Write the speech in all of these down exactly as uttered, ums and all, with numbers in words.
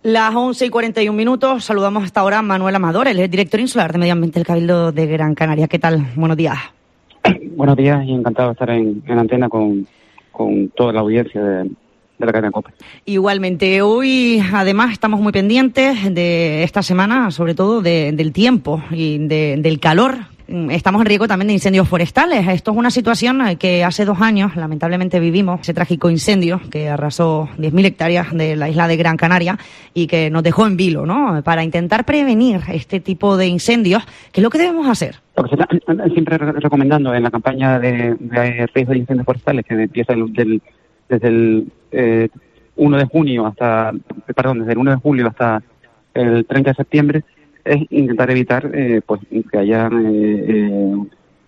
Las once y cuarenta y un minutos, saludamos hasta ahora a Manuel Amador, el director insular de Medio Ambiente del Cabildo de Gran Canaria. ¿Qué tal? Buenos días. Buenos días y encantado de estar en, en antena con, con toda la audiencia de, de la cadena COPE. Igualmente, hoy además estamos muy pendientes de esta semana, sobre todo de, del tiempo y de, del calor. Estamos en riesgo también de incendios forestales. Esto es una situación que hace dos años, lamentablemente, vivimos ese trágico incendio que arrasó diez mil hectáreas de la isla de Gran Canaria y que nos dejó en vilo, ¿no? Para intentar prevenir este tipo de incendios, ¿qué es lo que debemos hacer? Lo que se está siempre recomendando en la campaña de, de riesgo de incendios forestales, que empieza el, del, desde el eh, uno de junio hasta, perdón, desde el uno de julio hasta el treinta de septiembre, es intentar evitar eh, pues que haya eh, eh,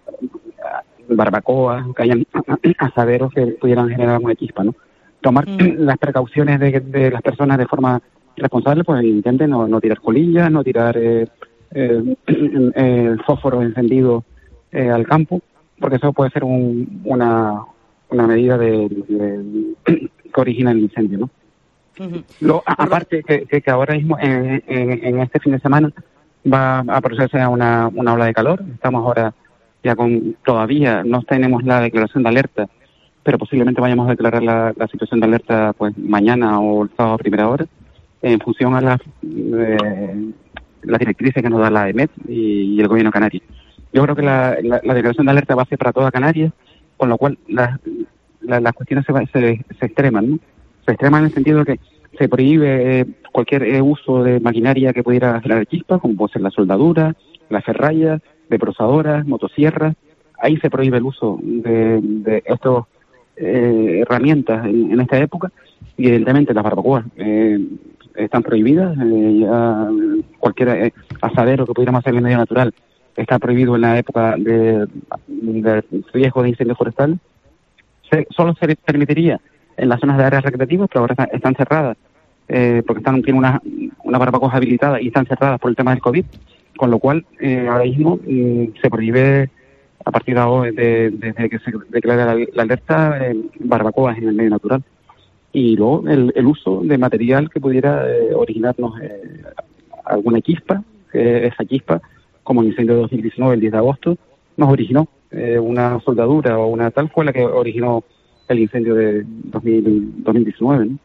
barbacoas, que hayan asaderos que pudieran generar alguna chispa, ¿no? Tomar mm. las precauciones de, de las personas de forma responsable, pues intenten no, no tirar colillas, no tirar eh, eh, eh, fósforos encendidos eh, al campo, porque eso puede ser un, una, una medida de, de, que origina el incendio, ¿no? Uh-huh. Lo, aparte que, que, que ahora mismo en, en, en este fin de semana va a procesarse una, una ola de calor. Estamos ahora ya con, todavía no tenemos la declaración de alerta, pero posiblemente vayamos a declarar la, la situación de alerta pues mañana o el sábado a primera hora, en función a las eh, las directrices que nos da la E M E T y, y el gobierno canario. Yo creo que la, la, la declaración de alerta va a ser para toda Canarias, con lo cual las, las, las cuestiones se, se, se extreman, ¿no? Se extrema en el sentido de que se prohíbe eh, cualquier eh, uso de maquinaria que pudiera generar chispas, como puede ser la soldadura, la ferralla, deprozadoras, motosierras. Ahí se prohíbe el uso de, de estas eh, herramientas en, en esta época. Y evidentemente las barbacoas eh, están prohibidas. Eh, ya cualquier eh, asadero que pudiéramos hacer en medio natural está prohibido en la época de, de riesgo de incendio forestal. Se, solo se permitiría en las zonas de áreas recreativas, pero ahora están, están cerradas, eh, porque están tienen unas una barbacoas habilitadas y están cerradas por el tema del COVID, con lo cual eh, ahora mismo eh, se prohíbe, a partir de ahora, de, de, de que se declare la, la alerta, eh, barbacoas en el medio natural. Y luego el, el uso de material que pudiera eh, originarnos eh, alguna chispa, que esa chispa, como el incendio de dos mil diecinueve, el diez de agosto, nos originó eh, una soldadura o una tal fue la que originó el incendio de dos mil diecinueve, ¿no?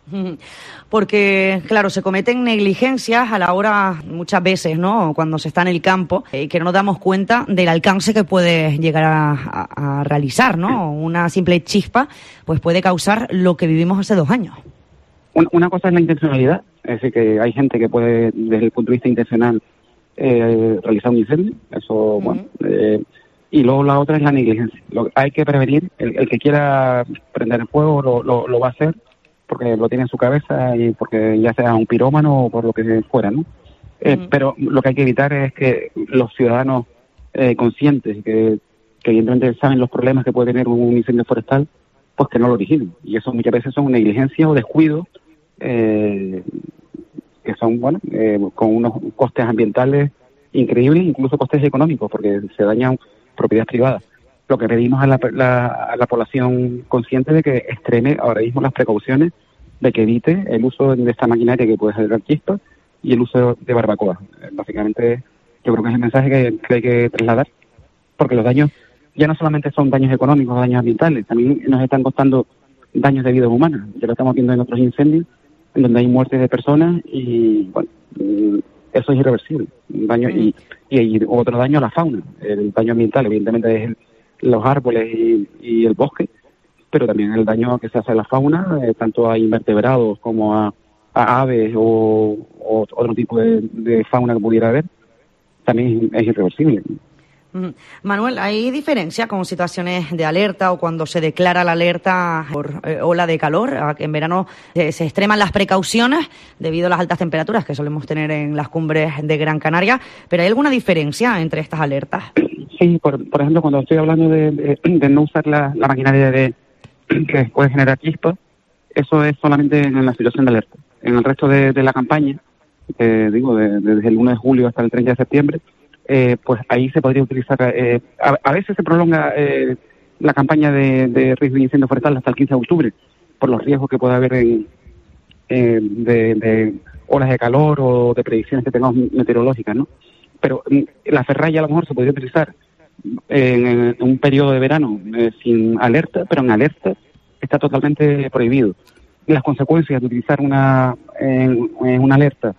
Porque, claro, se cometen negligencias a la hora, muchas veces, ¿no?, cuando se está en el campo, y que no nos damos cuenta del alcance que puede llegar a, a, a realizar, ¿no? Una simple chispa, pues puede causar lo que vivimos hace dos años. Una, una cosa es la intencionalidad, es decir, que hay gente que puede, desde el punto de vista intencional, eh, realizar un incendio, eso, uh-huh. bueno... Eh, y luego la otra es la negligencia. Lo, hay que prevenir, el, el que quiera prender el fuego lo, lo, lo va a hacer porque lo tiene en su cabeza y porque ya sea un pirómano o por lo que fuera, ¿no? Eh, uh-huh. Pero lo que hay que evitar es que los ciudadanos eh, conscientes, que, que evidentemente saben los problemas que puede tener un incendio forestal, pues que no lo originen. Y eso muchas veces son negligencia o descuido, eh, que son, bueno, eh, con unos costes ambientales increíbles, incluso costes económicos, porque se dañan propiedades privadas. Lo que pedimos a la, la, a la población consciente de que extreme ahora mismo las precauciones de que evite el uso de esta maquinaria que puede generar chispas y el uso de barbacoa. Básicamente, yo creo que es el mensaje que, que hay que trasladar, porque los daños ya no solamente son daños económicos, daños ambientales, también nos están costando daños de vidas humanas. Ya lo estamos viendo en otros incendios, en donde hay muertes de personas y, bueno, eso es irreversible. Un daño y, y, y otro daño a la fauna. El daño ambiental, evidentemente, es el, los árboles y, y el bosque, pero también el daño que se hace a la fauna, eh, tanto a invertebrados como a, a aves o, o otro tipo de, de fauna que pudiera haber, también es irreversible. Manuel, ¿hay diferencia con situaciones de alerta o cuando se declara la alerta por eh, ola de calor? En verano eh, se extreman las precauciones debido a las altas temperaturas que solemos tener en las cumbres de Gran Canaria, pero ¿hay alguna diferencia entre estas alertas? Sí, por, por ejemplo, cuando estoy hablando de, de, de no usar la, la maquinaria de, que puede generar chispas, eso es solamente en la situación de alerta. En el resto de, de la campaña, eh, digo, de, de, desde el uno de julio hasta el treinta de septiembre, Eh, pues ahí se podría utilizar, eh, a, a veces se prolonga eh, la campaña de, de riesgo de incendio forestal hasta el quince de octubre, por los riesgos que puede haber en, eh, de, de olas de calor o de predicciones que tengamos meteorológicas, ¿no? Pero la ferralla a lo mejor se podría utilizar en, en un periodo de verano eh, sin alerta, pero en alerta está totalmente prohibido. Las consecuencias de utilizar una en, en una alerta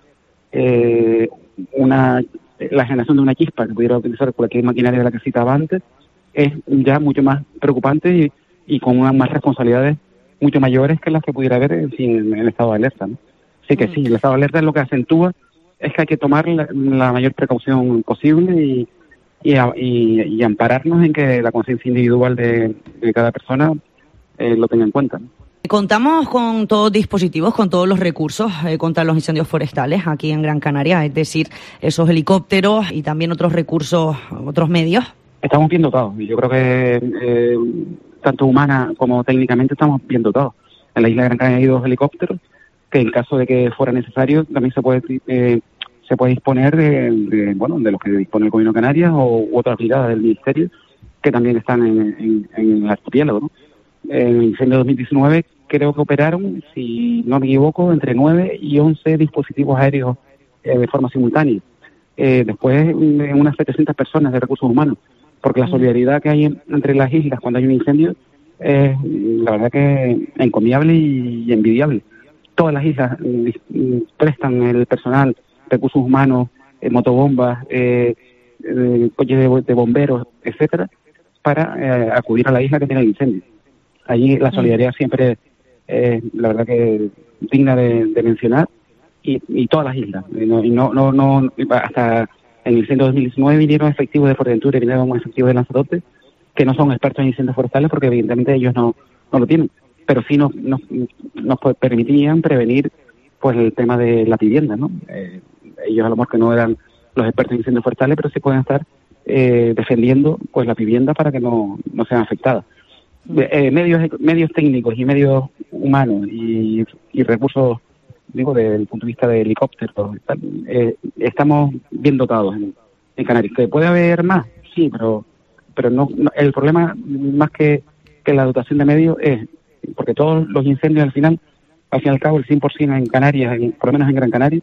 eh, una la generación de una chispa que pudiera utilizar cualquier maquinaria de la que citaba antes es ya mucho más preocupante y, y con unas más responsabilidades mucho mayores que las que pudiera haber en, en el estado de alerta, ¿no? Así que sí, el estado de alerta es lo que acentúa es que hay que tomar la, la mayor precaución posible y, y, y, y ampararnos en que la conciencia individual de, de cada persona eh, lo tenga en cuenta, ¿no? Contamos con todos dispositivos, con todos los recursos eh, contra los incendios forestales aquí en Gran Canaria, es decir, esos helicópteros y también otros recursos, otros medios. Estamos bien dotados y yo creo que eh, tanto humana como técnicamente estamos bien dotados. En la isla de Gran Canaria hay dos helicópteros que en caso de que fuera necesario también se puede eh, se puede disponer de, de bueno de los que dispone el Gobierno de Canarias o u otras brigadas del Ministerio que también están en, en, en el archipiélago, ¿no? En el incendio de dos mil diecinueve creo que operaron, si no me equivoco, entre nueve y once dispositivos aéreos eh, de forma simultánea. Eh, después, en unas setecientas personas de recursos humanos, porque la solidaridad que hay en, entre las islas cuando hay un incendio es, la verdad, que encomiable y, y envidiable. Todas las islas eh, prestan el personal, recursos humanos, eh, motobombas, eh, eh, coches de, de bomberos, etcétera, para eh, acudir a la isla que tiene el incendio. Allí la solidaridad siempre es, eh, la verdad, que digna de, de mencionar, y, y todas las islas. Y no, y no, no, no, hasta en el incendio dos mil diecinueve vinieron efectivos de Fuerteventura y vinieron efectivos de Lanzarote, que no son expertos en incendios forestales porque evidentemente ellos no, no lo tienen, pero sí nos, nos, nos permitían prevenir pues el tema de la vivienda, ¿no? Eh, ellos a lo mejor que no eran los expertos en incendios forestales, pero sí pueden estar eh, defendiendo pues la vivienda para que no, no sean afectadas. Eh, medios medios técnicos y medios humanos y, y recursos, digo, desde el punto de vista de helicópteros, eh, estamos bien dotados en, en Canarias. ¿Que puede haber más? Sí, pero pero no, no el problema más que, que la dotación de medios es, porque todos los incendios al final, al fin y al cabo, el cien por ciento en Canarias, en, por lo menos en Gran Canaria,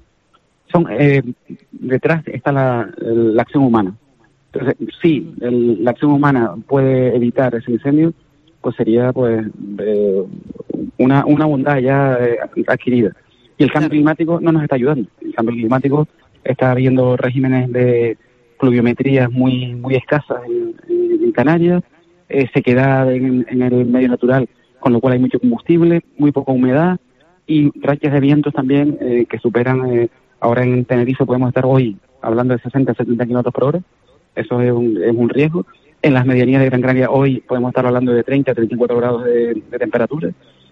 son eh, detrás está la, la acción humana. Entonces, sí, el, la acción humana puede evitar ese incendio, pues sería pues eh, una, una bondad ya eh, adquirida. Y el cambio climático no nos está ayudando. El cambio climático está habiendo regímenes de pluviometrías muy muy escasas en, en, en Canarias, eh, sequedad en, en el medio natural, con lo cual hay mucho combustible, muy poca humedad y rachas de vientos también eh, que superan, eh, ahora en Tenerife podemos estar hoy hablando de sesenta a setenta kilómetros por hora. Eso es un, es un riesgo. En las medianías de Gran Canaria hoy podemos estar hablando de treinta a treinta y cuatro grados de, de temperatura,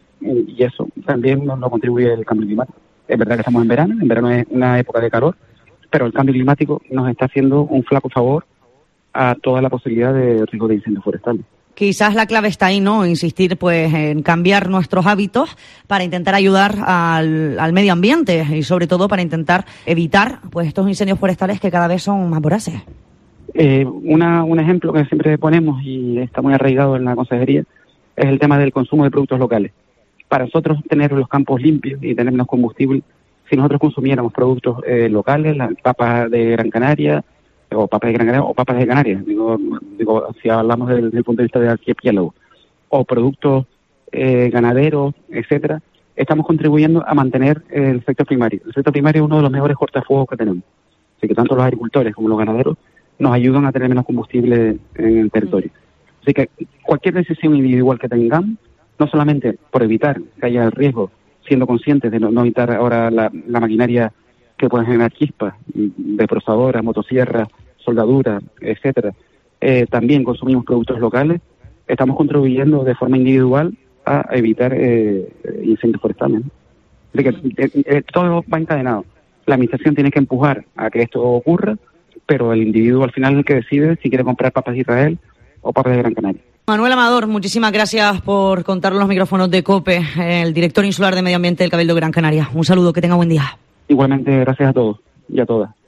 y eso también nos lo contribuye el cambio climático. Es verdad que estamos en verano, en verano es una época de calor, pero el cambio climático nos está haciendo un flaco favor a toda la posibilidad de riesgo de incendios forestales. Quizás la clave está ahí, ¿no? Insistir pues en cambiar nuestros hábitos para intentar ayudar al, al medio ambiente y sobre todo para intentar evitar pues estos incendios forestales que cada vez son más voraces. Eh, una, un ejemplo que siempre ponemos y está muy arraigado en la consejería es el tema del consumo de productos locales. Para nosotros tener los campos limpios y tener menos combustible, si nosotros consumiéramos productos eh, locales, las papas de Gran Canaria, o papas de Gran Canaria, o papas de Canarias, digo, digo si hablamos desde el punto de vista del archipiélago, o productos eh, ganaderos, etcétera, estamos contribuyendo a mantener el sector primario. El sector primario es uno de los mejores cortafuegos que tenemos. Así que tanto los agricultores como los ganaderos nos ayudan a tener menos combustible en el territorio. Así que cualquier decisión individual que tengamos, no solamente por evitar que haya el riesgo, siendo conscientes de no, no evitar ahora la, la maquinaria que pueden generar chispas, desbrozadoras, motosierras, soldaduras, etcétera, eh, también consumimos productos locales, estamos contribuyendo de forma individual a evitar eh, incendios forestales, ¿no? Así que eh, eh, todo va encadenado. La administración tiene que empujar a que esto ocurra, pero el individuo al final es el que decide si quiere comprar papas de Israel o papas de Gran Canaria. Manuel Amador, muchísimas gracias por contar los micrófonos de COPE, el director insular de Medio Ambiente del Cabildo de Gran Canaria. Un saludo, que tenga buen día. Igualmente, gracias a todos y a todas.